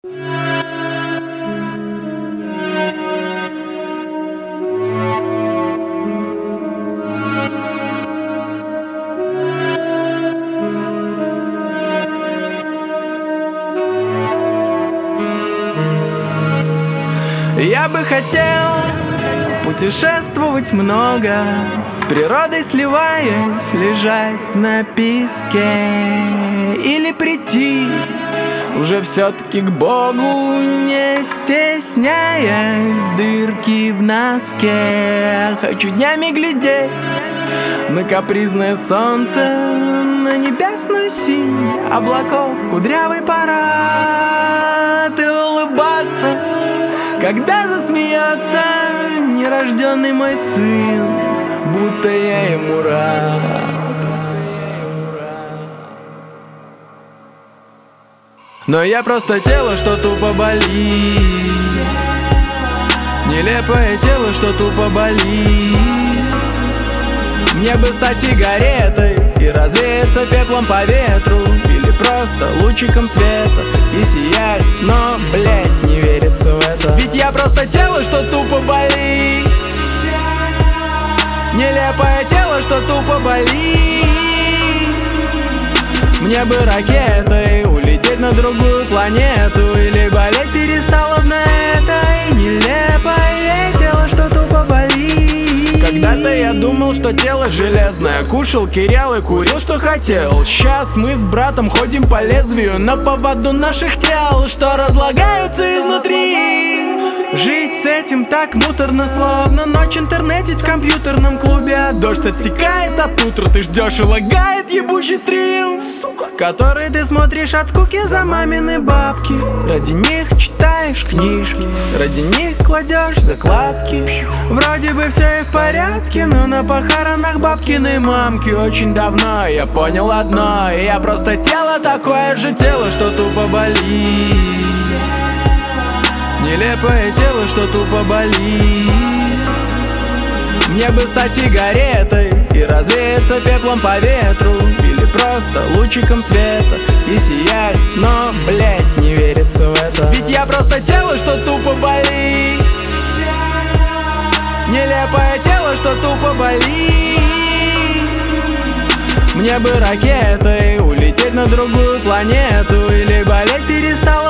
Я бы хотел путешествовать много, с природой сливаясь, лежать на песке. Или прийти уже все-таки к Богу, не стесняясь дырки в носке. Хочу днями глядеть на капризное солнце, на небесную синь облаков, кудрявый парад, и улыбаться, когда засмеется нерожденный мой сын, будто я ему рад. Но я просто тело, что тупо болит, нелепое тело, что тупо болит. Мне бы стать сигаретой и развеяться пеплом по ветру, или просто лучиком света и сиять, но, блять, не верится в это. Ведь я просто тело, что тупо болит, нелепое тело, что тупо болит. Мне бы ракетой улететь на другую планету, или болеть перестало бы на этой нелепое тело, что тупо болит. Когда-то я думал, что тело железное, кушал кирял и курил, что хотел. Сейчас мы с братом ходим по лезвию на поводу наших тел, что разлагаются изнутри. Жить с этим так муторно, словно ночь интернетить в компьютерном клубе, а дождь отсекает от утра, ты ждешь и лагает ебучий стрим, сука, который ты смотришь от скуки за мамины бабки. Ради них читаешь книжки, ради них кладешь закладки. Вроде бы все и в порядке, но на похоронах бабкиной мамки очень давно я понял одно: я просто тело, такое же тело, что тупо болит. Нелепое тело, что тупо болит. Мне бы стать сигаретой и развеяться пеплом по ветру, или просто лучиком света и сиять, но, блять, не верится в это. Ведь я просто тело, что тупо болит, нелепое тело, что тупо болит. Мне бы ракетой улететь на другую планету, или болеть перестал